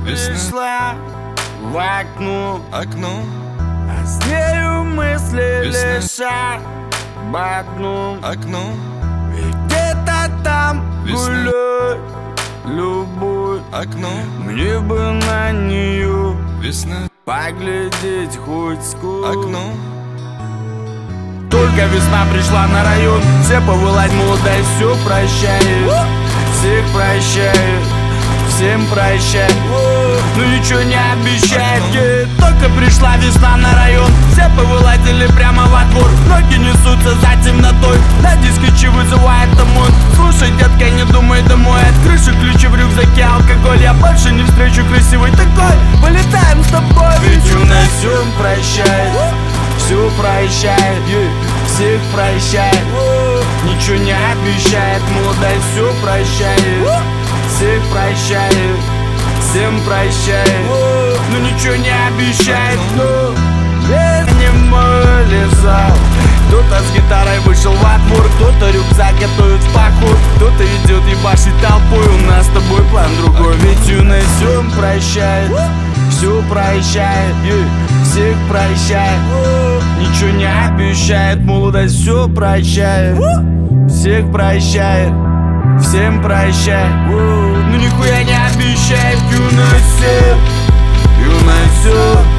пришла в окно, окно, с нею мысли весна. лишь об одном. окно, И где-то там весна. гуляет любовь. окно, Мне бы на нее весна, поглядеть хоть сквозь. окно, Только весна пришла на район, все повылазь, молодая, все прощает, всех прощает, всем прощает, но ничего не обещает. Только пришла весна на район, все повылазили прямо во двор. Ноги несутся за темнотой, на дискочи вызывает домой. Слушай, детка, не думай домой, от крыши ключи в рюкзаке, алкоголь. Я больше не встречу красивой такой, полетаем с тобой. Ведь у нас все прощает, все прощает, всех прощает, ничего не обещает. Молодая все прощает, всех прощает, всем прощает, но ничего не обещает. Но анимой лизал, кто-то с гитарой вышел во двор, кто-то рюкзак готовит в поход, кто-то идет ебашит толпой. У нас с тобой план другой, ведь юность все прощает, все прощает, всех прощает, ничего не обещает. Молодость все прощает, всех прощает, всем прощает, но нихуя не обещает. Юность все